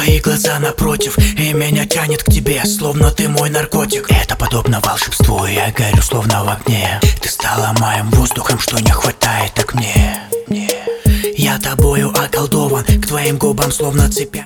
твои глаза напротив, и меня тянет к тебе, словно ты мой наркотик. Это подобно волшебству, и я горю словно в огне. Ты стала моим воздухом, что не хватает так мне. Я тобою околдован, к твоим губам словно цепя.